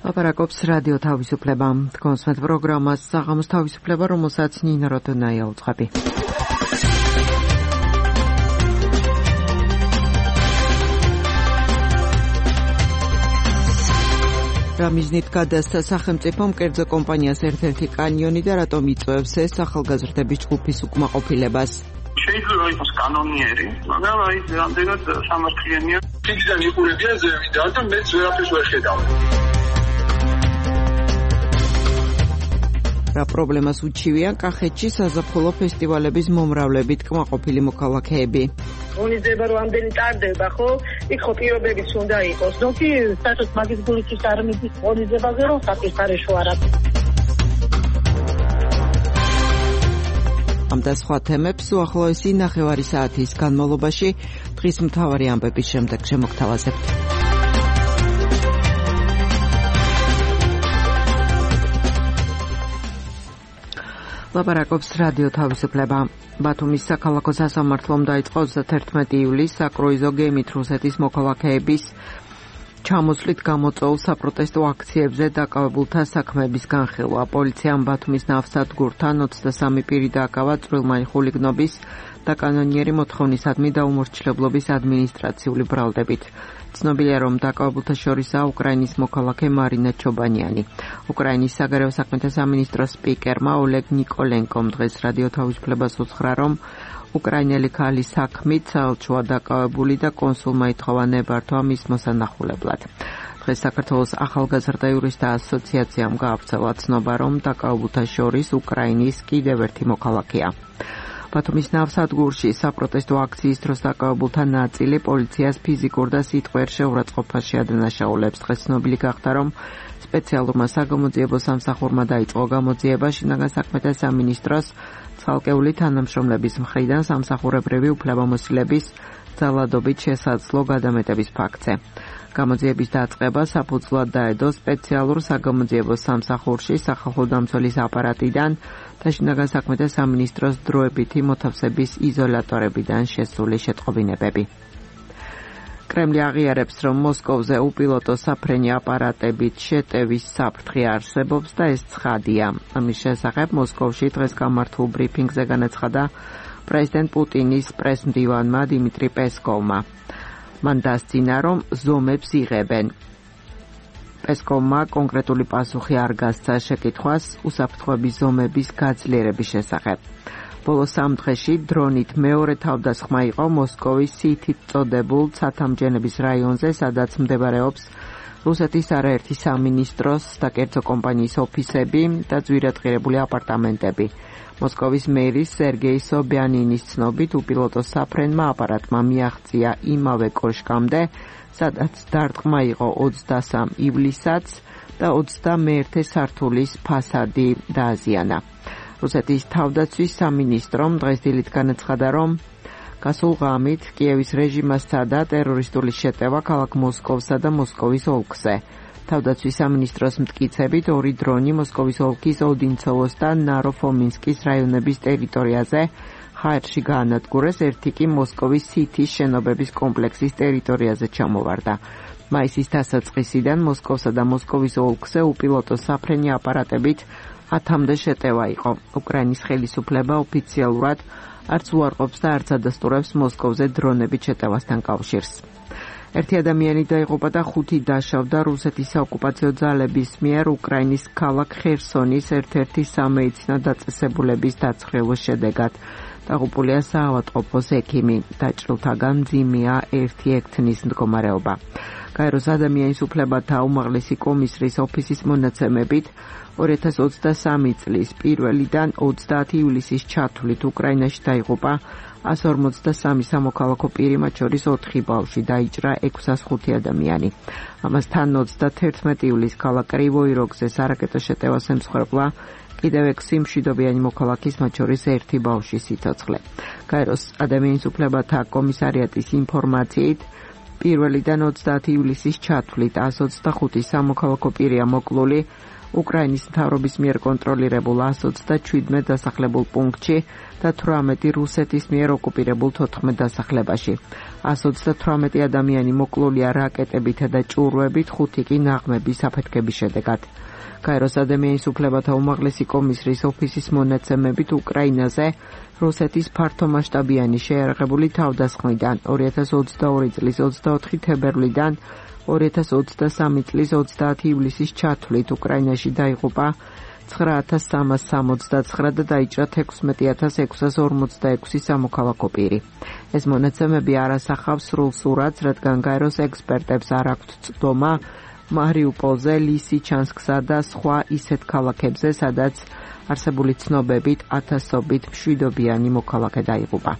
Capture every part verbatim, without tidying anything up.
ლაპარაკობს რადიო თავისუფლება. კონსმეთ პროგრამას საღამოს თავისუფლება, რომელსაც ნინა როტონაია უძღვები. რა მიზნით გადასცა სახელმწიფომ კერძო კომპანიას ერთ-ერთი კანიონი და რატომ იწვევს ეს ახალგაზრდების ჯგუფის უკმაყოფილებას? შეიძლება იყოს კანონიერი, მაგრამ აი რამდენად სამართლიანია. ფიქსიდან იყურებია ზევიდან და მეც ვერაფერს ვერ ხედავ. რა პრობლემას უჩივიან კახეთში საზაფხულო ფესტივალების მომრავლებით კმაყოფილი მოქალაქეები? მონიზება რომ ამდენი ტარდება, ხო? იქ ხო პირობებიც უნდა იყოს. ნოქი საერთოდ მაგის გულისთვის არ მიდის მონიზებაზე რომ საფიხარეშო არა. ამ და სხვა თემებს უახლოესი ნახევარი საათის განმავლობაში დღის მთავარი ამბების შემდეგ შემოგთავაზებთ. ლაპარაკობს რადიო თავისუფლება. ბათუმის საქალაქო სასამართლომ დაიწყო ოცდაათერთმეტი ივლისს საკრუიზო გემით რუსეთის მოქალაქეების ჩამოსვლით გამოწვეულ საპროტესტო აქციებზე დაკავებულთა საქმეების განხილვა. პოლიციამ ბათუმის ნავსადგურთან ოცდასამი პირი დააკავა წვრილმანი ხულიგნობის და კანონიერი მოთხოვნისადმი დაუმორჩილებლობის ადმინისტრაციული ბრალდებით. ცნობილია, რომ დაკავებულთა შორისაა უკრაინის მოქალაქე მარინა ჩობანიანი. უკრაინის საგარეო საქმეთა სამინისტროს სპიკერმა ოლეგ ნიკოლენკომ დღეს რადიო თავისუფლებას უთხრა, რომ უკრაინელი ქალის საქმით საელჩოა დაკავებული და კონსულმა ითხოვა ნებართვა მის მოსანახულებლად. დღეს საქართველოს ახალგაზრდა იურისტთა ასოციაციამ გაავრცელა ცნობა, რომ დაკავებულთა შორის უკრაინის კიდევ ერთი მოქალაქეა. ბათუმის ნავსადგურში საპროტესტო აქციის დროს დაკავებულთა ნაწილი პოლიციას ფიზიკურ და სიტყვიერ შეურაცხყოფაში ადანაშაულებს. დღეს ცნობილი გახდა, რომ სპეციალურმა საგამოძიებო სამსახურმა დაიწყო გამოძიება შინაგან საქმეთა სამინისტროს ცალკეული თანამშრომლების მხრიდან სამსახურებრივი უფლებამოსილების ძალადობით შესაძლო გადამეტების ფაქტზე. გამოძიების დაწყება საფუძვლად დაედო სპეციალურ საგამოძიებო სამსახურში სახალხო დამცველის აპარატიდან და შინაგან საქმეთა სამინისტროს დროებითი მოთავსების იზოლატორებიდან შესული შეტყობინებები. კრემლი აღიარებს, რომ მოსკოვზე უპილოტო საფრენი აპარატებით შეტევის საფრთხე არსებობს და ეს ცხადია. ამის შესახებ მოსკოვში დღეს გამართულ ბრიფინგზე განაცხადა პრეზიდენტ პუტინის პრესმდივანმა დიმიტრი პესკოვმა. მან დასძინა, რომ ზომებს იღებენ. პესკოვმა კონკრეტული პასუხი არ გასცა შეკითხვას უსაფრთხოების ზომების გაძლიერების შესახებ. ბოლო სამ დღეში დრონით მეორე თავდასხმა იყო მოსკოვის სითით წოდებულ ცათამჯენების რაიონზე, სადაც მდებარეობს რუსეთის არაერთი სამინისტროს და კერძო კომპანიის ოფისები და ძვირადღირებული აპარტამენტები. მოსკოვის მერის სერგეი სობიანინის ცნობით უპილოტო საფრენმა აპარატმა მიაღწია იმავე კოშკამდე, სადაც დარტყმა იყო ოცდასამ ივლისსაც და ოცდამეერთე სართულის ფასადი დააზიანა. რუსეთის თავდაცვის სამინისტრომ დღეს დილით განაცხადა, რომ გასულ ღამით კიევის რეჟიმმა სცადა ტერორისტული შეტევა ქალაქ მოსკოვსა და მოსკოვის ოლქზე. თავდაცვის სამინისტროს მტკიცებით ორი დრონი მოსკოვის ოლქის ოდინცოვოს და ნაროფომინსკის რაიონების ტერიტორიაზე ხაერში გაანადგურეს, ერთი კი მოსკოვის სითის შენობების კომპლექსის ტერიტორიაზე ჩამოვარდა. მაისის დასაწყისიდან მოსკოვსა და მოსკოვის ოლქზე უპილოტო საფრენი აპარატებით ათამდე შეტევა იყო. უკრაინის ხელისუფლება ოფიციალურად არც უარყოფს და არც ადასტურებს მოსკოვზე დრონებით შეტევასთან კავშირს. ერთი ადამიანი დაიღუპა და ხუთი დაშავდა რუსეთის საოკუპაციო ძალების მიერ უკრაინის ქალაქ ხერსონის ერთ-ერთი სამედიცინო დაწესებულების დაცხრილვის შედეგად. დაღუპულია საავადმყოფოს ექიმი. დაჭრილთაგან მძიმეა ერთი ექთნის მდგომარეობა. გაეროს ადამიანის უფლებათა უმაღლესი კომისრის ოფისის მონაცემებით ორი ათას ოცდასამი წლის პირველიდან ოცდაათი ივლისის ჩათვლით უკრაინაში დაიღუპა ასი ორმოცდასამი სამოქალაქო პირი, მათ შორის ოთხი ბავშვი, დაიჭრა ექვსას ხუთი ადამიანი. ამასთან ოცდათერთმეტი ივლისს ქალაქ კრივოი როგზე სარაკეტო შეტევას ემსხვერპლა კიდევ ექვსი მშვიდობიანი მოქალაქის, მათ შორის ერთი ბავშვის სიცოცხლე. გაეროს ადამიანის უფლებათა კომისარიატის ინფორმაციით პირველიდან ოცდაათი ივლისის ჩათვლით ასი ოცდახუთი სამოქალაქო პირია მოკლული უკრაინის მთავრობის მიერ კონტროლირებულ ას ოცდაშვიდმე დასახლებულ პუნქტში და თვრამეტი რუსეთის მიერ ოკუპირებულ თოთხმეტ დასახლებაში. ას ოცდათვრამეტი ადამიანი მოკლულია რაკეტებითა და ჭურვებით, ხუთი კი ნაღმების აფეთქების შედეგად. გაეროს ადამიანის უფლებათა უმაღლესი კომისრის ოფისის მონაცემებით უკრაინაზე რუსეთის ფართომასშტაბიანი შეიარაღებული თავდასხმიდან ორი ათას ოცდაორი წლის ოცდაოთხი თებერვლიდან ორი ათას ოცდასამი წლის ოცდაათი ივლისის ჩათვლით უკრაინაში დაიღუპა ცხრა ათას სამას სამოცდაცხრა და დაიჭრა ექვსმეტი ათას ექვსას ორმოცდაექვსი სამოქალაქო პირი. ეს მონაცემები არ ასახავს სრულ სურათს, რადგან გაეროს ექსპერტებს არ აქვთ წვდომა მარიუპოლზე, ლისიჩანსკსა და სხვა ისეთ ქალაქებზე, სადაც არსებული ცნობებით ათასობით მშვიდობიანი მოქალაქე დაიღუპა.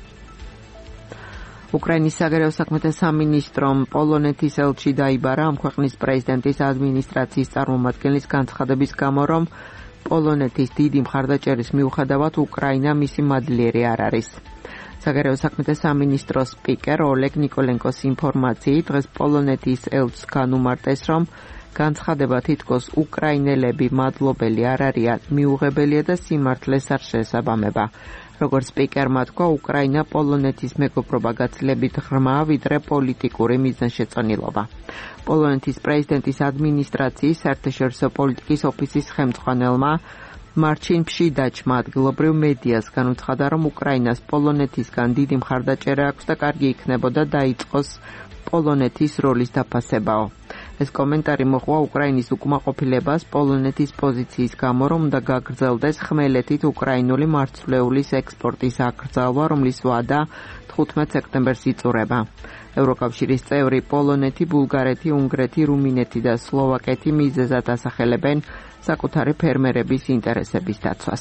უკრაინის საგარეო საქმეთა სამინისტრომ პოლონეთის ელჩი დაიბარა ამ ქვეყნის პრეზიდენტის ადმინისტრაციის წარმომადგენლის განცხადების გამო, რომ პოლონეთის დიდი მხარდაჭერის მიუხედავად უკრაინა მისი მადლიერი არ არის. საგარეო საქმეთა სამინისტროს სპიკერ ოლეგ ნიკოლენკოს ინფორმაციით დღეს პოლონეთის ელჩს განუმარტეს, რომ განცხადება თითქოს უკრაინელები მადლობელი არ არიან, მიუღებელია და სიმართლეს არ შეესაბამება. როგორც სპიკერმა თქვა, უკრაინა პოლონეთის მეგობრობა გაცილებით ღრმა, ვიდრე პოლიტიკური მიზანშეწონილობა. პოლონეთის პრეზიდენტის ადმინისტრაციის საერთაშორისო პოლიტიკის ოფისის ხელმძღვანელმა მარჩინ ფშიდაჩმა ადგილობრივ მედიას განუცხადა, რომ უკრაინას პოლონეთისგან დიდი მხარდაჭერა აქვს და კარგი იქნებოდა დაიწყოს პოლონეთის როლის დაფასებაო. ეს კომენტარი მოჰყვა უკრაინის უკმაყოფილებას პოლონეთის პოზიციის გამო, რომ უნდა გაგრძელდეს ხმელეთით უკრაინული მარცვლეულის ექსპორტის აკრძალვა, რომლის ვადა თხუთმეტ სექტემბერს იწურება. ევროკავშირის წევრი პოლონეთი, ბულგარეთი, უნგრეთი, რუმინეთი და სლოვაკეთი მიზეზად ასახელებენ საკუთარი ფერმერების ინტერესების დაცვას.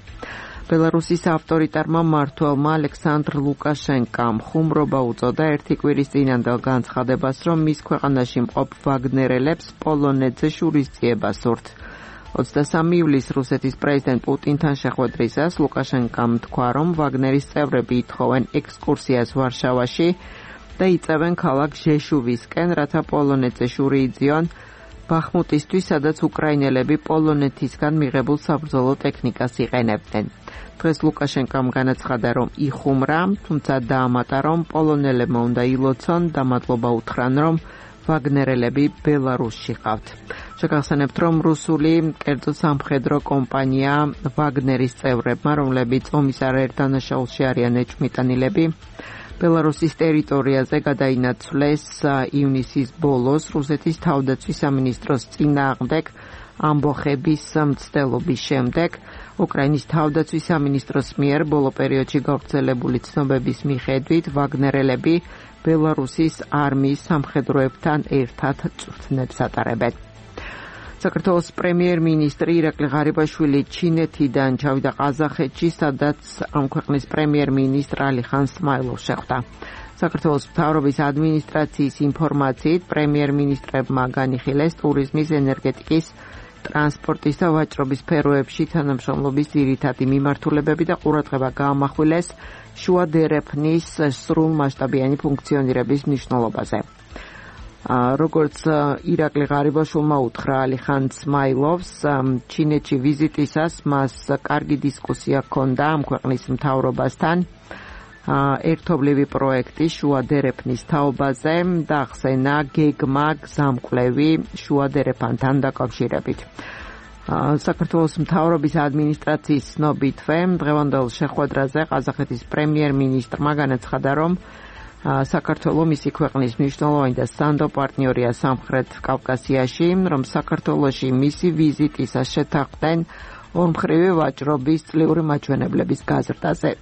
ბელარუსის ავტორიტარმა მმართველმა ალექსანდრ ლუკაშენკამ ხუმრობა უწოდა ერთი კვირის წინანდელ განცხადებას, რომ მის ქვეყანაში მყოფ ვაგნერელებს პოლონეთზე შურისძიება სურთ. ოცდასამი ივლისს რუსეთის პრეზიდენტ პუტინთან შეხვედრისას ლუკაშენკამ თქვა, რომ ვაგნერის წევრები ითხოვენ ექსკურსიას ვარშავაში და იწევენ ქალაქ ჟეშუვისკენ, რათა პოლონეთზე შური იძიონ ბახმუტისთვის, სადაც უკრაინელები პოლონეთისგან მიღებულ საბრძოლო ტექნიკას იყენებდნენ. დღეს ლუკაშენკამ განაცხადა, რომ იხუმრა, თუმცა დაამატა, რომ პოლონელებმა უნდა ილოცონ და მადლობა უთხრან, რომ ვაგნერელები ბელარუსში ყავთ. შეგახსენებთ, რომ რუსული კერძო სამხედრო კომპანია ვაგნერის წევრებმა, რომლებიც ომის არაერთ დანაშაულში არიან ეჭვმიტანილები, ბელარუსის ტერიტორიაზე გადაინაცვლეს ივნისის ბოლოს რუსეთის თავდაცვის სამინისტროს წინააღმდეგ ამბოხების მცდელობის შემდეგ. უკრაინის თავდაცვის სამინისტროს მიერ ბოლო პერიოდში გავრცელებული ცნობების მიხედვით ვაგნერელები ბელარუსის არმიის სამხედროებთან ერთად წვრთნებს ატარებენ. საქართველოს პრემიერ-მინისტრი ირაკლი ღარიბაშვილი ჩინეთიდან ჩავიდა ყაზახეთში, სადაც ამ ქვეყნის პრემიერ-მინისტრ ალიხან სმაილოვს შეხვდა. საქართველოს მთავრობის ადმინისტრაციის ინფორმაციით პრემიერ-მინისტრებმა განიხილეს ტურიზმის, ენერგეტიკის, ტრანსპორტის და ვაჭრობის სფეროებში თანამშრომლობის ძირითადი მიმართულებები და ყურადღება გაამახვილეს შუა დერეფნის სრულმასშტაბიანი ფუნქციონირების მნიშვნელობაზე. როგორც ირაკლი ღარიბაშვილმა უთხრა ალიხან სმაილოვს, ჩინეთში ვიზიტისას მას კარგი დისკუსია ჰქონდა ამ ქვეყნის მთავრობასთან ერთობლივი პროექტი შუა დერეფნის თაობაზე და ახსენა გეგმა გზამკვლევი შუა დერეფანთან დაკავშირებით. საქართველოს მთავრობის ადმინისტრაციის ცნობითვე დღევანდელ შეხვედრაზე ყაზახეთის პრემიერ-მინისტრმა განაცხადა, რომ საქართველო მისი ქვეყნის მნიშვნელოვანი და სანდო პარტნიორია სამხრეთ კავკასიაში, რომ საქართველოში მისი ვიზიტისას შეთანხმდნენ ორმხრივი ვაჭრობის წლიური მაჩვენებლების გაზრდაზე.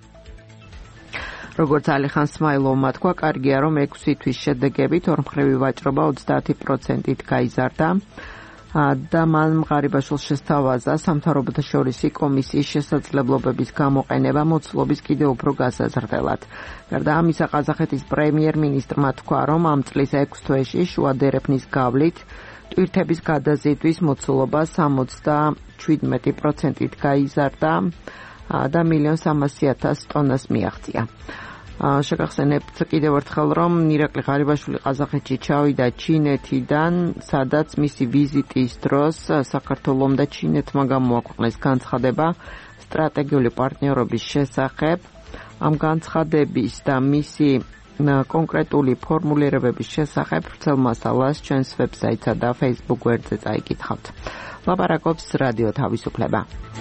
როგორც ალიხან სმაილოვმა თქვა, კარგია, რომ ექვსი თვის შედეგებით ორმხრივი ვაჭრობა ოცდაათი პროცენტით გაიზარდა და მან ღარიბაშვილს შესთავაზა სამთავრობათა შორისი კომისიის შესაძლებლობების გამოყენება მოცულობის კიდევ უფრო გასაზრდელად. გარდა ამისა, ყაზახეთის პრემიერ-მინისტრმა თქვა, რომ ამ წლის ექვს თვეში შუა დერეფნის გავლით ტვირთების გადაზიდვის მოცულობა სამოცდაშვიდ პროცენტით გაიზარდა და მილიონ სამასი ათას ტონას მიაღწია. შეგახსენებთ კიდევ ერთხელ, რომ ირაკლი ღარიბაშვილი ყაზახეთში ჩავიდა ჩინეთიდან, სადაც მისი ვიზიტის დროს საქართველომ და ჩინეთმა გამოაქვეყნეს განცხადება სტრატეგიული პარტნიორობის შესახებ. ამ განცხადების და მისი კონკრეტული ფორმულირებების შესახებ ვრცელ მასალას ჩვენს ვებსაიტსა და Facebook გვერდზე წაიკითხავთ. ლაპარაკობს რადიო თავისუფლება.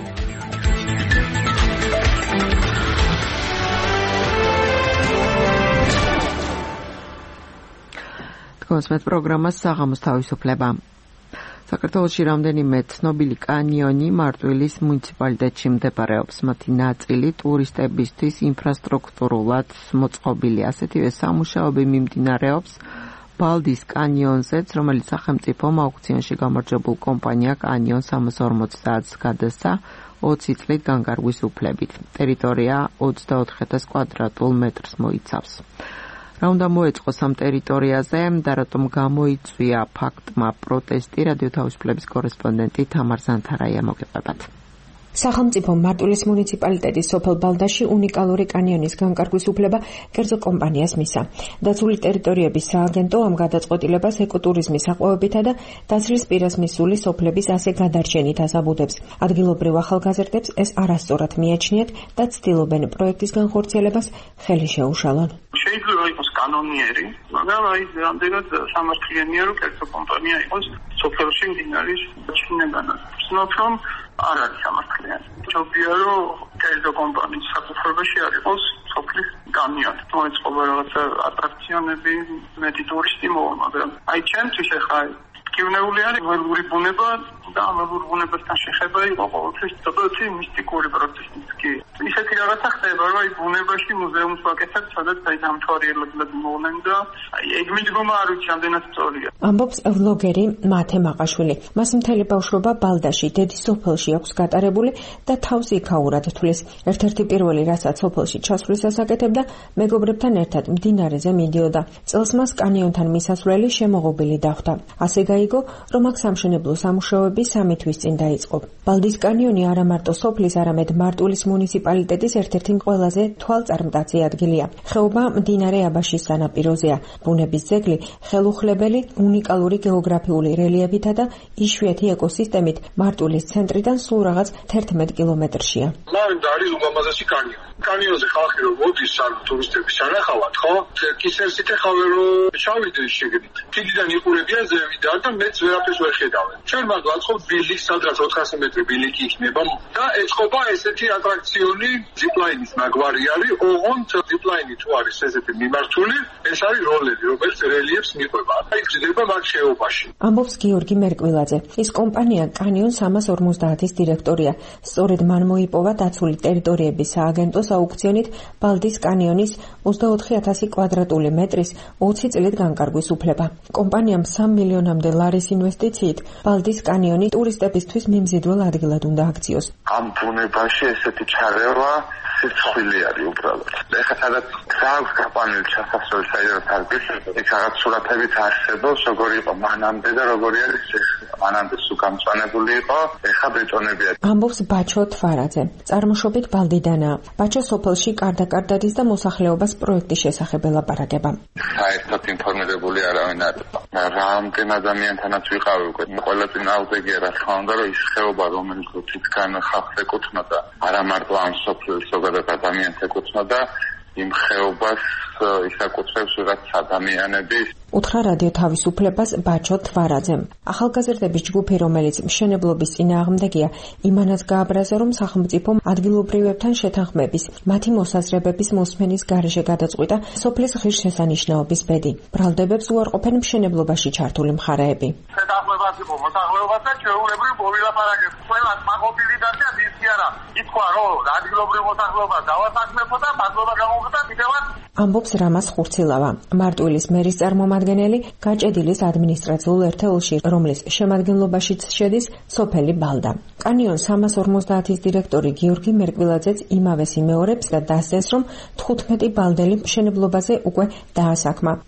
თქოსმეთ პროგრამას საღამოს თავისუფლება. საქართველოში რამდენიმე ცნობილი კანიონი მარტვილის მუნიციპალიტეტში მდებარეობს. მათი ნაწილი ტურისტებისთვის ინფრასტრუქტურულად მოწყობილი. ასეთივე სამუშაოები მიმდინარეობს ბალდის კანიონზეც, რომელიც სახელმწიფომ აუქციონში გამარჯვებულ კომპანია კანიონ სამას ორმოცდაათს გადასცა ოცი წლით განკარგვის უფლებით. ტერიტორია ოცდაოთხ ათას კვადრატულ მეტრს მოიცავს. რა უნდა მოეწყოს ამ ტერიტორიაზე და რატომ გამოიწვია ფაქტმა პროტესტი, რადიო თავისუფლების კორესპონდენტი თამარ ზანთარაია მოგეყვებათ. სახელმწიფო მარტვილის მუნიციპალიტეტის სოფელ ბალდაში უნიკალური კანიონის განკარგვის უფლება კერძო კომპანიას მისცა. დაცული ტერიტორიების სააგენტო ამ გადაწყვეტილებას ეკოტურიზმის აყვავებითა და დაცლის პირას მისული სოფლების ასე გადარჩენით ასაბუთებს. ადგილობრივ ახალგაზრდებს ეს არასწორად მიაჩნიათ და ცდილობენ პროექტის განხორციელებას ხელი შეუშალონ. შეიძლება იყოს კანონიერი, მაგრამ აი რამდენად სამართლიანია, რომ კერძო კომპანია იყოს სოფელში მდინარის ჩინებანას. ვცნობ, რომ არ არის სამართლიანი. ჯობია, რომ კერძო კომპანიის საკუთრებაში არ იყოს სოფლის კანიონი. მოეწყობა რაღაცა ატრაქციონები, მეტი ტურისტი მოვა, მაგრამ აი ჩემთვის ახლა კივნეული არის ველური ბუნება და ამ ველურ ბუნებასთან შეხება იყო ყოველთვის ცოტათი მისტიკური პროცესიც კი. ისეთი რაღაცა ხდება, რომ აი ბუნებაში მუზეუმს ვაკეთებ, სადაც აი დამთვალიერებლად მოვლენ და აი ეგ მიდგომა არ ვიცი რამდენად სწორია. ამბობს ვლოგერი მათე მაყაშვილი. მას მთელი ბავშვობა ბალდაში, დედის სოფელში აქვს გატარებული და თავს იქაურად თulis. ერთ-ერთი პირველი, რასაც სოფელში ჩასვლისას აკეთებდა, მეგობრებთან ერთად მდინარეზე მიდიოდა. წელს მას კანიონთან მისასვლელი შემოღობილი დახვდა. ასე გაიგო, რომ აქ სამშენებლო სამუშაოები სამი თვის წინ დაიწყო. ბალდის კანიონი არა მარტო სოფლის, არამედ მარტვილის მუნიციპალიტეტის ერთ-ერთი ყველაზე თვალწარმტაცი ადგილია. ხეობა მდინარე აბაშის სანაპიროზეა. ბუნების ძეგლი ხელუხლებელი, უნიკალური გეოგრაფიული რელიეფითა და იშვიათი ეკოსისტემით მარტვილის ცენტრიდან სულ რაღაც თერთმეტ კილომეტრშია. მანდა არის ულამაზესი კანიონი. კანიონზე ხალხი რომ მოდის ან ტურისტები სანახავად, ხო? კისერსით ეხავე რომ ჩავიდეს შეგდით. თითიდან იყურებია ზევიდან და მეც ვერაფერს ვერ ხედავენ. ჩვენ მაგ ვაწყობ ბილიკს, სადღაც ოთხასი მეტრი ბილიკი იქნება და ეწყობა ესეთი ატრაქციონი, ზიპლაინის მაგვარი არის, ოღონდ ზიპლაინი თუ არის ესეთი მიმართული, ეს არის როლერი, რომელიც რელიეფს მიყვება. აი გზდება მაგ ხეობაში. ამბობს გიორგი მერკვილაძე. ის კომპანია კანიონ სამას ორმოცდაათის დირექტორია. სწორედ მან მოიპოვა დაცული ტერიტორიების სააგენტოს აუქციონით ბალდის კანიონის ოცდაოთხი ათასი კვადრატული მეტრის ოცი წლით განკარგვის უფლება. კომპანიამ სამი მილიონამდე ლარის ინვესტიციით ბალდის კანიონი ტურისტებისთვის მიმზიდველ ადგილად უნდა აქციოს. ამ ბუნებაში ესეთი ჩარევა სიცხვილი არის უბრალოდ. ეხლა სადაც აქვს გაყვანილი ჩასასვლელი, საიდანაც არ გიშლება, იქ რაღაც სურათებით არსებობს, როგორი იყო მანამდე და როგორი არის მანამდე სულ გამწვანებული იყო, ეხლა ბეტონებია. ამბობს ბაჩო თვარაძე. წარმოშობით ბალდიდანაა. ბაჩო სოფელში კარდაკარდადის და მოსახლეობას პროექტის შესახებ ელაპარაკება. საერთოდ ინფორმირებული არავინ არ იყო. რამდენ ადამიანთანაც ვიყავი უკვე. ყველა წინააღმდეგია, რა თქმა უნდა, რომ ის ხეობა, რომელიც თვითგან ხალხს ეკუთვნოდა, არა მარტო ამ სოფლის ზოგადად ადამიანს ეკუთვნოდა, იმ ხეობას ისაკუთრებს ვიღაც ადამიანების. უთხრა რადიო თავისუფლებას ბაჩო თვარაძემ. ახალგაზრდების ჯგუფი, რომელიც მშენებლობის წინააღმდეგია, იმანაც გააბრაზა, რომ სახელმწიფომ ადგილობრივებთან შეთანხმების, მათი მოსაზრებების მოსმენის გარეშე გადაწყვიტა სოფლის ღირსშესანიშნაობის ბედი. ბრალდებებს უარყოფენ მშენებლობაში ჩართული მხარეები. შეთანხმებას იყო მოსახლეობას და ჩვეულებრივ მოვილაპარაკებს. ყველას მაგობილიტაცია ისე არა. ითქვა, რომ ადგილობრივ მოსახლეობას დავასაქმებო და მადლობა გამოგდა კიდევაც. ამბობს რამას ხურცილავა, მარტვილის მერის წარმომადგენელი გაჭედილის ადმინისტრაციულ ერთეულში, რომლის შემადგენლობაშიც შედის სოფელი ბალდა. კანიონ სამას ორმოცდაათის დირექტორი გიორგი მერკვილაძეც იმავეს იმეორებს და დასძენს, რომ თხუთმეტი ბალდელი მშენებლობაზე უკვე დაასაქმა. კაცის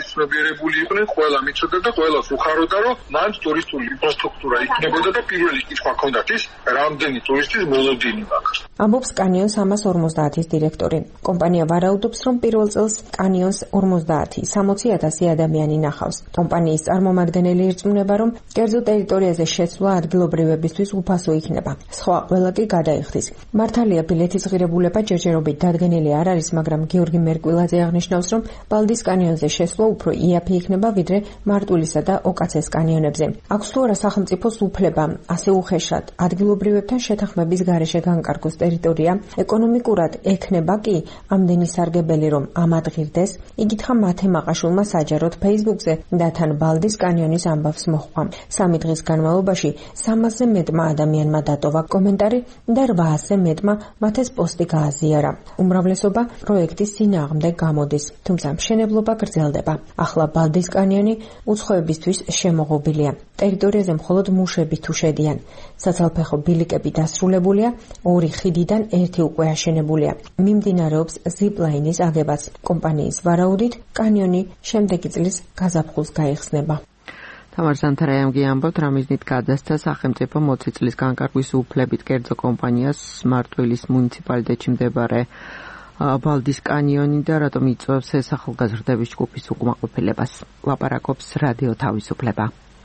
ცნობიერებული იყვნენ, ყველა მიცოდა და ყველას უხაროდა, რომ მან ტურისტული ინფრასტრუქტურა იქნებოდა და პირველი კითხვა ჰქონდათ ის, რამდენი ტურისტის მოლოდინი მაქვს. ამბობს კანიონს სამას ორმოცდაათის დირექტორი. კომპანია ვარაუდობს, რომ პირველ წელს კანიონს ორმოცდაათი სამოცი ათასი ადამიანი ნახავს. კომპანიის წარმომადგენელი ირწმუნება, რომ კერძო ტერიტორიაზე შესვლა ადგილობრივებისთვის უფასო იქნება. სხვა ყველა კი გადაიხდის. მართალია ბილეთის ღირებულება ჯერჯერობით დადგენილი არ არის, მაგრამ გიორგი მერკვილაძე აღნიშნავს, რომ ბალდის კანიონზე შესვლა უფრო იაფი იქნება, ვიდრე მარტვილისა და ოკაცეს კანიონებზე. აქვს თუ არა სახელმწიფოს უფლება ასე უხეშად ადგილობრივებთან შეთანხმების გარეშე განკარგოს ტერიტორია, ეკონომიკურად ექნება კი ამდენი სარგებელი, რომ ამადღირდეს, იგითხა მათე მაყაშულმა საჯაროდ Facebook-ზე და თან ბალდის კანიონის ამბავს მოჰყვა. სამი დღის განმავლობაში სამასზე მეტმა ადამიანმა დატოვა კომენტარი და რვაასზე მეტმა მათეს პოსტი გააზიარა. უმრავლესობა პროექტის წინააღმდეგ გამოდის, თუმცა მშენებლობა გრძელდება. ახლა ბალდის კანიონი უცხოებისთვის შემოღობილია. ტერიტორიაზე მხოლოდ მუშები თუ შედიან. საცალფეხო ბილიკები დასრულებულია, ორი ხიდიდან ერთი უკვე აშენებულია. მიმდინარეობს ზიპლაინის აგებაც. კომპანიის ვარაუდით, კანიონი შემდეგი წლის გაზაფხულს გაიხსნება. თამარ ზანთარაიამგი ამბობთ, რა მიზნით გადასცა სახელმწიფო ოცი წლის განკარგვის უფლებით კერძო კომპანიას მარტვილის მუნიციპალიტეტში მდებარე ბალდის კანიონი და რატომ იწვევს ეს ახალგაზრდების ჯგუფის უკმაყოფილებას. ლაპარაკობს რადიო თავისუფლება.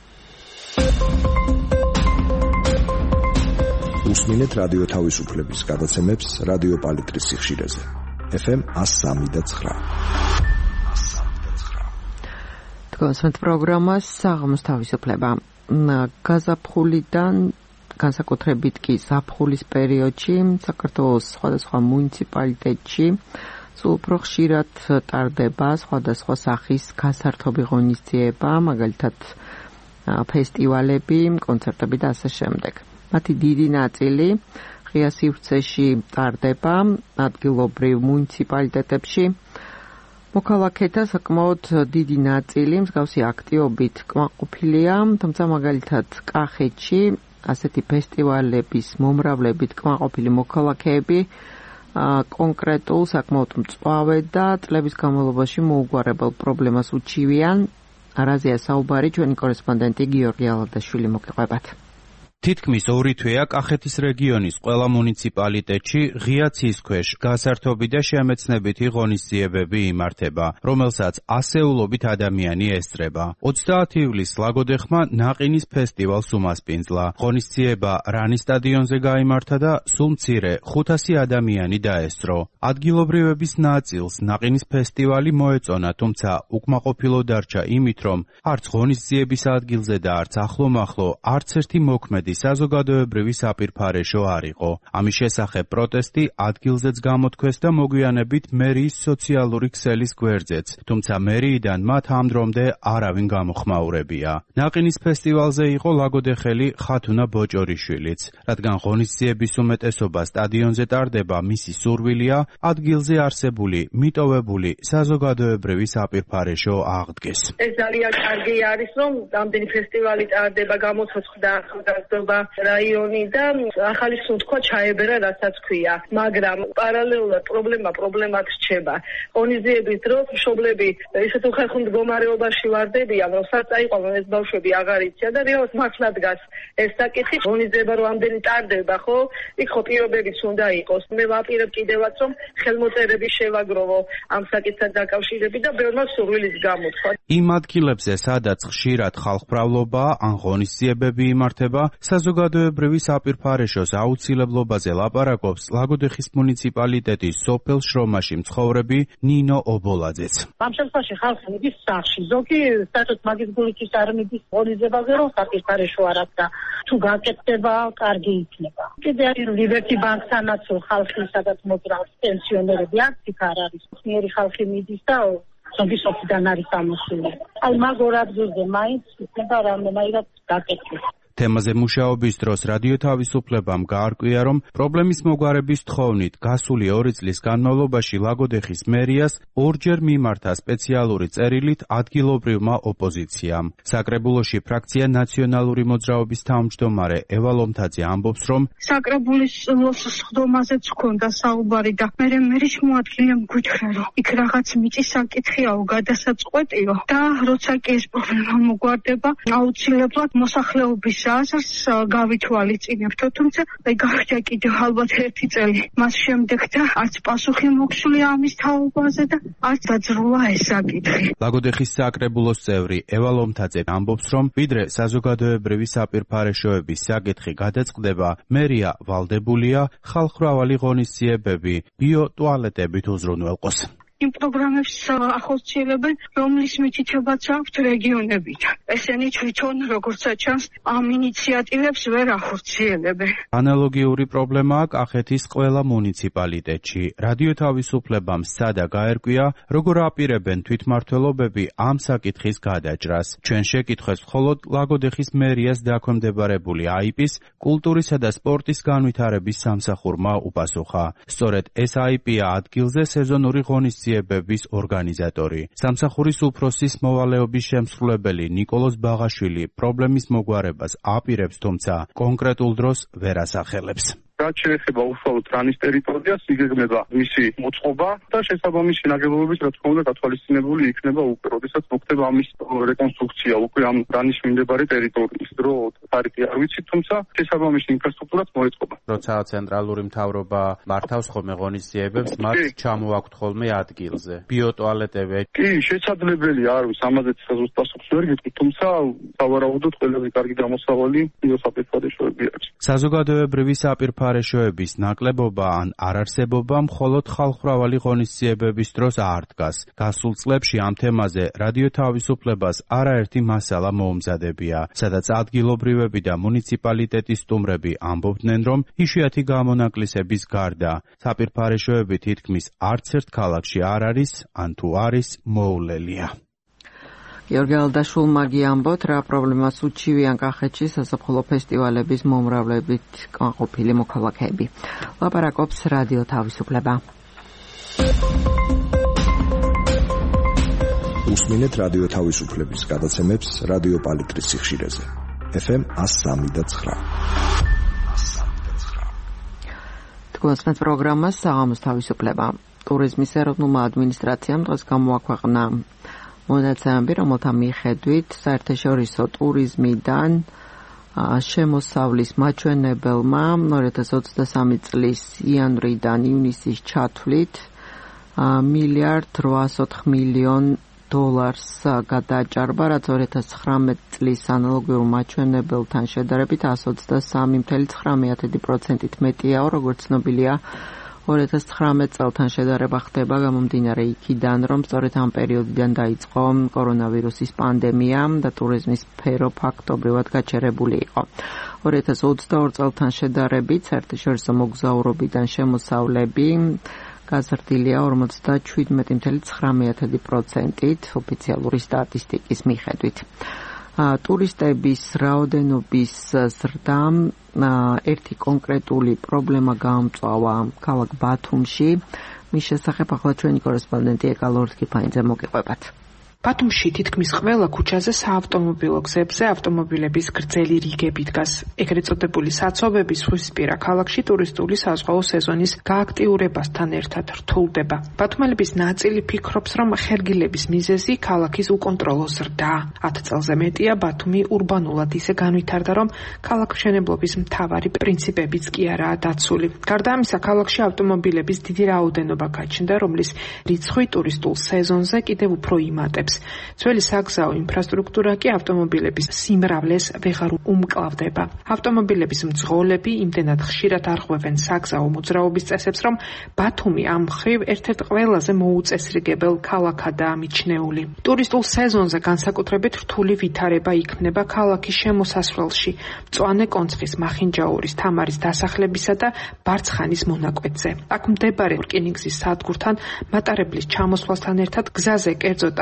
უსმინეთ რადიო თავისუფლების გადაცემებს რადიო პალიტრის სიხშირეზე. ეფ ემ εκατო სამი და ცხრა. თქვენს პროგრამას საღამოს თავისუფლება. გაზაფხულიდან განსაკუთრებით კი ზაფხულის პერიოდში საქართველოს სხვადასხვა მუნიციპალიტეტში სულ უფრო ხშირად ტარდება სხვადასხვა სახის გასართობი ღონისძიება, მაგალითად ფესტივალები, კონცერტები და ასე შემდეგ. მათი დიდი ნაწილი ღია სივრცეში ტარდება ადგილობრივ მუნიციპალიტეტებში. მოქალაქეთა საკმაოდ დიდი ნაწილი მსგავსი აქტივობით კმაყოფილია, თუმცა მაგალითად კახეთში ასეთი ფესტივალების მომრავლებით კმაყოფილი მოქალაქეები კონკრეტულ საკმაოდ მწვავე და წლების განმავლობაში მოუგვარებელ პრობლემას უჩივიან. რაზეა საუბარი ჩვენი კორესპონდენტი გიორგი ალადაშვილი მოგიყვებათ. თითქმის ორი თვეა კახეთის რეგიონის ყველა მუნიციპალიტეტში ღია ცის ქვეშ გასართობი და შემეცნებითი ღონისძიებები იმართება, რომელსაც ასეულობით ადამიანი ესწრება. ოცდაათი ივლისს ლაგოდეხმა ნაყინის ფესტივალს უმასპინძლა. ღონისძიება რანის სტადიონზე გაიმართა და სულ მცირე ხუთასი ადამიანი დაესწრო. ადგილობრივების ნაწილს ნაყინის ფესტივალი მოეწონა, თუმცა უკმაყოფილო დარჩა იმით, რომ არც ღონისძიების ადგილზე და არც ახლომახლო არც ერთი მოქმედი საზოგადოებრივი საპირფარეშო არ იყო. ამის შესახებ პროტესტი ადგილზეც გამოთქვეს და მოგვიანებით მერიის სოციალური ქსელის გვერდზეც, თუმცა მერიიდან მათ ამ დრომდე არავინ გამოხმაურებია. ნაყინის ფესტივალზე იყო ლაგოდეხელი ხათუნა ბოჭორიშვილიც. რადგან ღონისძიების უმეტესობა სტადიონზე ტარდება, მისი სურვილია ადგილზე არსებული მიტოვებული საზოგადოებრივი საპირფარეშო აღდგეს. ეს ძალიან კარგი არის, რომ ამდენი ფესტივალი ტარდება, გამოცოცხლდა ახალგაზრდა რაიონი და ახალი სუნთქვა ჩაებერა, რასაც ქვია, მაგრამ პარალელურად პრობლემა პრობლემად რჩება. ღონისძიების დროს მშობლები ისეთ უხერხულ მდგომარეობაში ვარდებიან, რომ საწაიყვანო რომ ეს ბავშვები აღარ იციან და რეალურად მართლა დგას ეს საკითხი. ღონისძიება რომ ამდენი ტარდება, ხო? იქ ხო პირობებიც უნდა იყოს. მე ვაპირებ კიდევაც, რომ ხელმოწერები შევაგროვო ამ საკითხთან დაკავშირებით და ბევრმა სურვილის გამოთქვა. იმ ადგილებზე, სადაც ხშირად ხალხმრავლობა ან ღონისძიებები იმართება, საზოგადოებრივი საპირფარეშოს აუცილებლობაზე ლაპარაკობს ლაგოდეხის მუნიციპალიტეტის სოფელ შრომაში მცხოვრები ნინო ობოლაძეც. ამ შემთხვევაში ხალხი მიდის სახლში, ზოგი საერთოდ მაგის გულით არ მიდის ღონისძიებაზე, რომ საპირფარეშო არ აქვს და თუ გაკეთდება, კარგი იქნება. კიდე არის ლიბერტი ბანკთანაც ხალხი სადაც მოძრაობს პენსიონერები, აქ იქ არ არის. მიერი ხალხი მიდის და ზოგი სოფლიდან არის ამოსული. აი მაგ ორ ადგილზე მაინც იქნება რამდენადაც გაკეთდეს. თემაზე მუშაობის დროს რადიო თავისუფლებამ გაარკვია, რომ პრობლემის მოგვარების თხოვნით გასული ორი წლის განმავლობაში ლაგოდეხის მერიას ორჯერ მიმართა სპეციალური წერილით ადგილობრივმა ოპოზიციამ. საკრებულოში ფრაქცია ნაციონალური მოძრაობის თავმჯდომარე ევა ლომთაძე ამბობს, რომ საკრებულის სხდომაზეც ჰქონდა საუბარი და მე მერის მოადგილემ გითხრა, რომ იქ რაღაც მიწის საკითხიაო, გადასაწყვეტიო და როცა კი ეს პრობლემა მოგვარდება, აუცილებლად მოსახლეობის აზრს გავითვალისწინებთ, თუმცა აი გავიდა კიდევ ალბათ ერთი წელი მას შემდეგ და არც პასუხი მოგვსულია ამის თაობაზე და არც დაძროვა ეს საკითხი. ლაგოდეხის საკრებულოს წევრი ევა ლომთაძე ამბობს, რომ ვიდრე საზოგადოებრივი საპირფარეშოების საკითხი გადაწყდება, მერია ვალდებულია ხალხმრავალი ღონისძიებები ბიოტუალეტებით უზრუნველყოს. იმ პროგრამებს ახორციელებენ, რომლის მითითებაც აქვთ რეგიონებით. ესენი თვითონ, როგორც ჩანს, ამ ინიციატივებს ვერ ახორციელებენ. ანალოგიური პრობლემაა კახეთის ყველა მუნიციპალიტეტში. რადიო თავისუფლებამ სცადა გაერკვია, როგორ აპირებენ თვითმმართველობები ამ საკითხის გადაჭრას. ჩვენ შეკითხვებს მხოლოდ ლაგოდეხის მერიას დაქვემდებარებული აიპის კულტურისა და სპორტის განვითარების სამსახურმა უპასუხა. სწორედ ეს აიპია ადგილზე სეზონური ღონისძიებების ორგანიზატორი. სამსახურის უფროსის მოვალეობის შემსრულებელი ნიკოლოზ ბაღაშვილი პრობლემის მოგვარებას აპირებს, თუმცა კონკრეტულ დროს ვერ ასახელებს. რაც შეეხება უშუალოდ რანის ტერიტორიას, იგეგმება მისი მოწყობა და შესაბამისი ნაგებობების რა თქმა უნდა გათვალისწინებული იქნება უკვე, როდესაც მოხდება ამის რეკონსტრუქცია უკვე ამ რანის მიმდებარე ტერიტორიის დრო თარიღი არ ვიცი, თუმცა შესაბამისი ინფრასტრუქტურაც მოეწყობა. როცა ცენტრალური მთავრობა მართავს ხოლმე ღონისძიებებს, მათ ჩამოაქვთ ხოლმე ადგილზე. ბიოტუალეტები კი, შესაძლებელი არ არის, ამაზეც საზუსტ პასუხს ვერ გეტყვი, თუმცა სავარაუდოდ ყველაზე კარგი გამოსავალი ბიოსაპირფარეშოები არის. საზოგადოებრივი საპირფარეშოების ნაკლებობა ან არარსებობა მხოლოდ ხალხმრავალი ღონისძიებების დროს არ დგას. გასულ წლებში ამ თემაზე რადიო თავისუფლებას არაერთი მასალა მოუმზადებია, სადაც ადგილობრივები და მუნიციპალიტეტის სტუმრები ამბობდნენ, რომ იშვიათი გამონაკლისების გარდა საპირფარეშოები თითქმის არც ერთ ქალაქში არ არის, ან თუ არის, მოულელია. გიორგი ალდაშულმა გიამბოთ, რა პრობლემას უჩივიან კახეთში საზაფხულო ფესტივალების მომრავლებით კმაყოფილი მოქალაქეები. ლაპარაკობს რადიო თავისუფლება. უსმინეთ რადიო თავისუფლების გადაცემებს რადიო პალიტრის სიხშირეზე. ეფ ემ one oh three point nine. თქვენს პროგრამას საღამოს თავისუფლება. ტურიზმის ეროვნულმა ადმინისტრაციამ დღეს გამოაქვეყნა მონაცემები, რომელთა მიხედვით საერთაშორისო ტურიზმიდან შემოსავლის მაჩვენებელმა ორი ათას ოცდასამი წლის იანვრიდან ივნისის ჩათვლით მილიარდ რვაას ოთხ მილიონ დოლარს გადააჭარბა, რაც ორი ათას ცხრამეტი წლის ანალოგიურ მაჩვენებელთან შედარებით one hundred twenty-three point nine პროცენტით მეტიაო, როგორც ცნობილია. ორი ათას ცხრამეტ წელთან შედარება ხდება გამომდინარე იქიდან, რომ სწორედ ამ პერიოდიდან დაიწყო კორონავირუსის პანდემია და ტურიზმის სფერო ფაქტობრივად გაჩერებული იყო. ორი ათას ოცდაორ წელთან შედარებით საერთაშორისო მოგზაურობიდან შემოსავლები გაზრდილია ორმოცდაშვიდმეტი კoma ცხრამეტი პროცენტით ოფიციალური სტატისტიკის მიხედვით. ტურისტების რაოდენობის ზრდამ ერთი კონკრეტული პრობლემა გაამწვავა ქალაქ ბათუმში. მის შესახებ ახლა ჩვენი კორესპონდენტი ეკა ლორთქიფაინძე მოგიყვებათ. ბათუმში თითქმის ყველა ქუჩაზე საავტომობილო გზებზე ავტომობილების გრძელი რიგები დგას. ეგრეთ წოდებული საცობები ზღვისპირა ქალაქში ტურისტული საზღვაო სეზონის გააქტიურებასთან ერთად რთულდება. ბათუმელების ნაწილი ფიქრობს, რომ ხერგილების მიზეზი ქალაქის უკონტროლო ზრდაა. ათ წელზე მეტია ბათუმი ურბანულად ისე განვითარდა, რომ ქალაქმშენებლობის მთავარი პრინციპებიც კი არაა დაცული. გარდა ამისა, ქალაქში ავტომობილების დიდი რაოდენობა გაჩნდა, რომლის რიცხვი ტურისტულ სეზონზე კიდევ უფრო იმატებს. ძველი საგზაო ინფრასტრუქტურა კი ავტომობილების სიმრავლეს ვეღარ უმკლავდება. ავტომობილების მძღოლები იმდენად ხშირად არღვევენ საგზაო მოძრაობის წესებს, რომ ბათუმი ამ მხრივ ერთ-ერთ ყველაზე მოუწესრიგებელ ქალაქადაა მიჩნეული. ტურისტულ სეზონზე განსაკუთრებით რთული ვითარება იქმნება ქალაქის შემოსასვლელში, მწვანე კონცხის, მახინჯაურის, თამარის დასახლებისა და ბარცხანის მონაკვეთზე. აქ მდებარე რკინიგზის სადგურთან მატარებლის ჩამოსვლასთან ერთად გზაზე კერძო ტაქსები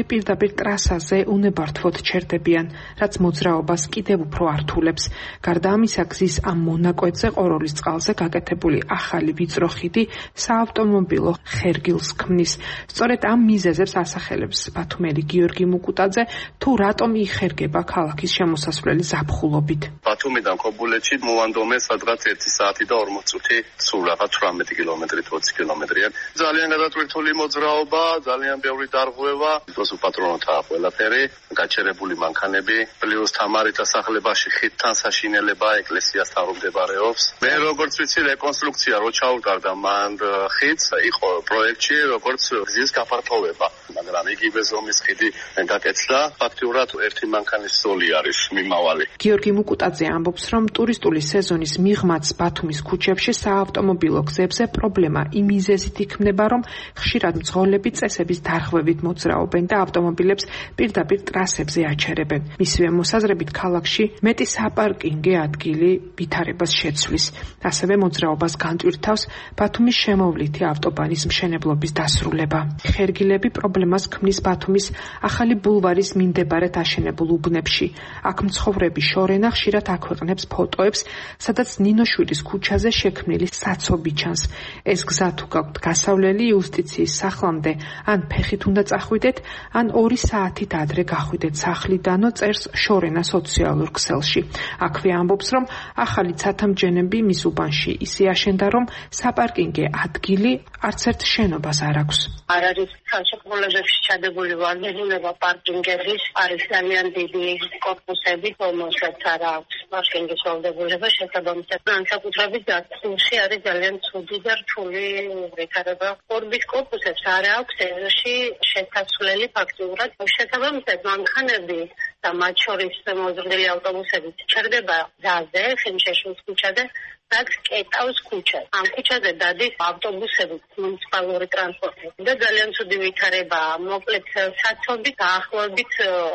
პირდაპირ ტრასაზე უნებართვოდ ჩერდებიან, რაც მოძრაობას კიდევ უფრო ართულებს. გარდა ამისა, გზის ამ მონაკვეთზე ყოროლის წყალზე გაკეთებული ახალი ვიწრო ხიდი საავტომობილო ხერგილს ქმნის. სწორედ ამ მიზეზებს ასახელებს ბათუმელი გიორგი მუკუტაძე, თუ რატომ იხერგება ქალაქის შემოსასვლელი ზაფხულობით. ბათუმიდან ქობულეთში მოვანდომე სადღაც ერთი საათი და ორმოც წუთი სულ რაღაც თვრამეტი კილომეტრი ოცი კილომეტრიან. ძალიან გადატვირთული მოძრაობა, ძალიან ბევრი დარღვევა, დროს უპატრონოთაა ყველაფერი, გაჩერებული მანქანები, პლუს თამარით დასახლებაში ხიდთან საშინელება ეკლესიასთან რომ მდებარეობს. მე როგორც ვიცი, რეკონსტრუქცია რო ჩაუტარდა მან ხიდს, იყო პროექტში როგორც გზის გაფართოვება, მაგრამ იგივე ზომის ხიდი დაკეცდა, ფაქტიურად ერთი მანქანის ზოლი არის მიმავალი. გიორგი მუკუტაძე ამბობს, რომ ტურისტული სეზონის მიღმაც ბათუმის ქუჩებში საავტომობილო გზებზე პრობლემა იმ მიზეზით იქმნება, რომ ხშირად მძღოლები წესების დარღვევით მოძრაობენ და ავტომობილებს პირდაპირ ტრასებზე აჩერებენ. მისივე მოსაზრებით ქალაქში მეტი საპარკინგე ადგილი ვითარებას შეცვლის. ასევე მოძრაობას განტვირთავს ბათუმის შემოვლითი ავტობანის მშენებლობის დასრულება. ხერგილები პრობლემას ქმნის ბათუმის ახალი ბულვარის მიმდებარედ აშენებულ უბნებში. აქ მცხოვრები შორენა ხშირად აქვეყნებს ფოტოებს, სადაც ნინოშვილის ქუჩაზე შექმნილი საცობი ჩანს. ეს გზა თუ გაქვთ გასავლელი იუსტიციის სახლამდე, ან ფეხით უნდა წახვიდეთ, ან ორი საათით ადრე გახვიდეთ სახლიდანო, წერს შორენა სოციალურ ქსელში. აქვე ამბობს, რომ ახალი ცათამბჯენები მის უბანში ისე აშენდა, რომ საპარკინგე ადგილი არც ერთ შენობას არ აქვს. არ არის ხელშეკრულებებში ჩადებული ვარდერულება პარკინგების, არის ძალიან დიდი კორპუსები, რომელსაც არ აქვს პარკინგის ვალდებულება, შესაბამისად განსაკუთრებით გასწულში არის ძალიან ცუდი და რთული ვითარება. ორბის კორპუსებს არ აქვს ეზოში შესასვლელი ფაქტიურად. შესაბამისად მანქანები და მათ შორის მოზრდილი ავტობუსები ჩერდება გზაზე, ხიმშეშვილის ქუჩაზე, რაც კეტავს ქუჩას. ამ ქუჩაზე დადის ავტობუსები, მუნიციპალური ტრანსპორტი და ძალიან ცუდი ვითარებაა. მოკლედ საცობი დაახლოებით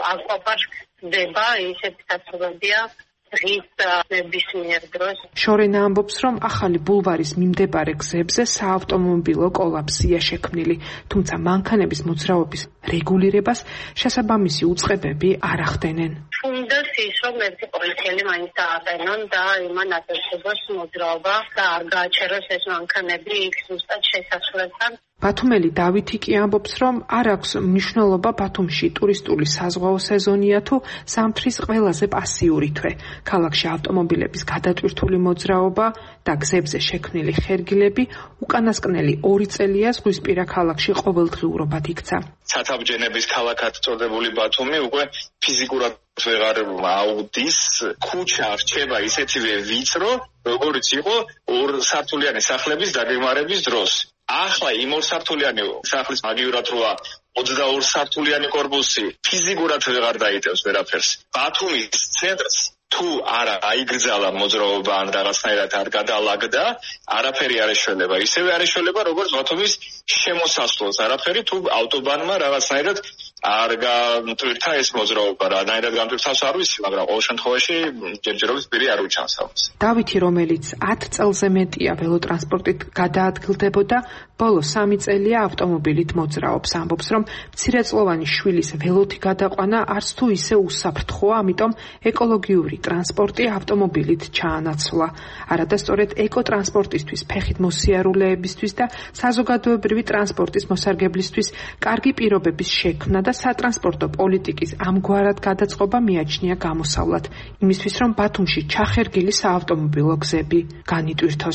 აკვაპარკდება, ისეთი საცობებია. შორენა ამბობს, რომ ახალი ბულვარის მიმდებარე გზებზე საავტომობილო კოლაფსია შექმნილი, თუმცა მანქანების მოძრაობის რეგულირებას შესაბამისი უწყებები არ ახდენენ. უნდას ის, რომ ერთი პოლიციელი მაინც დააყენონ და იმან აწესოს მოძრაობა და არ გააჩეროს ეს მანქანები იქ ზუსტად შესასვლელთან. ბათუმელი დავითი კი ამბობს, რომ არ აქვს მნიშვნელობა ბათუმში ტურისტული საზღვაო სეზონია თუ ზამთრის ყველაზე პასიური თვე. ქალაქში ავტომობილების გადატვირთული მოძრაობა და გზებზე შექმნილი ხერგილები უკანასკნელი ორი წელია ზღვისპირა ქალაქში ყოველდღიურობად იქცა. ცათამბჯენების ქალაქად წოდებული ბათუმი უკვე ფიზიკურად ვეღარ აუდის, ქუჩა რჩება ისეთივე ვიწრო, როგორც იყო ორსართულიანი სახლების დაგეგმარების დროს. ახლა იმ ორსართულიანი სახლის მაგივრად როა ოცდაორი სართულიანი კორპუსი ფიზიკურად ვეღარ დაიტევს ვერაფერს. ბათუმის ცენტრს თუ არა აიგრძალა მოძრაობა ან რაღაცნაირად არ გადალაგდა, არაფერი არ ეშველება. ისევე არ ეშველება, როგორც ბათუმის შემოსასვლელს. არაფერი თუ ავტობანმა რაღაცნაირად არ გამტვირთა ეს მოძრაობა. რანაირად გამტვირთავს არ ვიცი, მაგრამ ყოველ შემთხვევაში ჯერჯერობით პირი არ უჩანს ამას. დავითი, რომელიც ათ წელზე მეტია ველოტრანსპორტით გადაადგილდებოდა, ბოლო სამი წელია ავტომობილით მოძრაობს. ამბობს, რომ მცირეწლოვანი შვილის ველოთი გადაყვანა არც თუ ისე უსაფრთხოა, ამიტომ ეკოლოგიური ტრანსპორტი ავტომობილით ჩაანაცვლა. არადასწორად ეკოტრანსპორტისთვის, ფეხით მოსიარულეებისთვის და საზოგადოებრივი ტრანსპორტის მოსარგებლისთვის კარგი პირობების შექმნა და სატრანსპორტო პოლიტიკის ამგვარად გადაწყობა მიაჩნია გამოსავლად, იმისთვის რომ ბათუმში ჩახერგილი საავტომობილო გზები განიტვირთოს.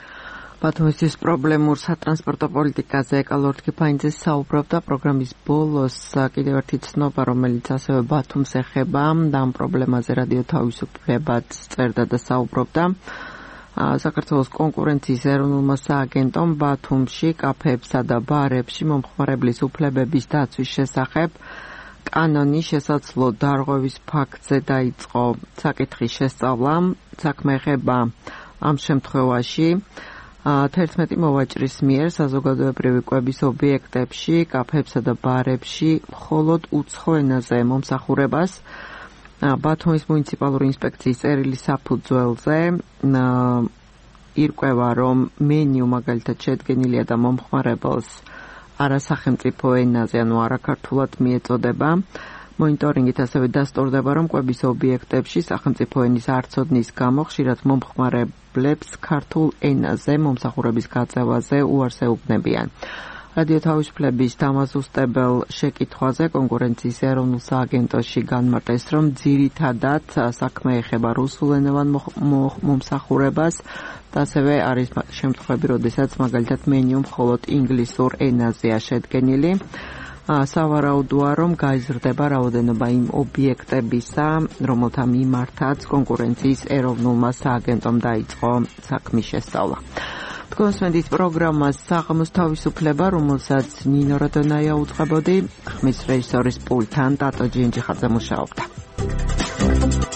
ბათუმის პრობლემურ სატრანსპორტო პოლიტიკაზე ეკალორდ კიფაინძე საუბრობდა პროგრამის ბოლოს. კიდევ ერთი ცნობა, რომელიც ასევე ბათუმს ეხება და ამ პრობლემაზე რადიო თავისუფლებაც წერდა და საუბრობდა. საქართველოს კონკურენციის ეროვნულმა სააგენტომ ბათუმში კაფეებსა და ბარებში მომხმარებლის უფლებების დაცვის შესახებ კანონის შესაძლო დარღვევის ფაქტზე დაიწყო საკითხის შესწავლა. საქმე ეხება ამ შემთხვევაში თერთმეტი მოვაჭრის მიერ საზოგადოებრივი კვების ობიექტებში, კაფეებსა და ბარებში მხოლოდ უცხო ენაზე მომსახურებას. ბათუმის მუნიციპალური ინსპექციის წერილის საფუძველზე ირკვევა, რომ მენიუ მაგალითად შედგენილია და მომხმარებელს არასახელმწიფო ენაზე, ანუ არაქართულად მიეწოდება. მონიტორინგით ასევე დასტურდება, რომ კვების ობიექტებში სახელმწიფო ენის არცოდნის გამო ხშირად მომხმარებლებს ქართულ ენაზე მომსახურების გაწევაზე უარს ეუბნებიან. რადიო თავისუფლების დამაზუსტებელ შეკითხვაზე კონკურენციის ეროვნულ სააგენტოში განმარტეს, რომ ძირითადად საქმე ეხება რუსულენოვან მომსახურებას და ასევე არის შემთხვევები, როდესაც მაგალითად მენიუ მხოლოდ ინგლისურ ენაზეა შედგენილი. სავარაუდოა, რომ გაიზრდება რაოდენობა იმ ობიექტებისა, რომელთა მიმართაც კონკურენციის ეროვნულმა სააგენტომ დაიწყო საქმის შესწავლა. თქვენს პროგრამას საღამოს თავისუფლება, რომელსაც ნინო როდონაია უძღვებოდი, ხმის რეჟისორის პულტთან ტატო ჯინჯიხაძე მუშაობდა.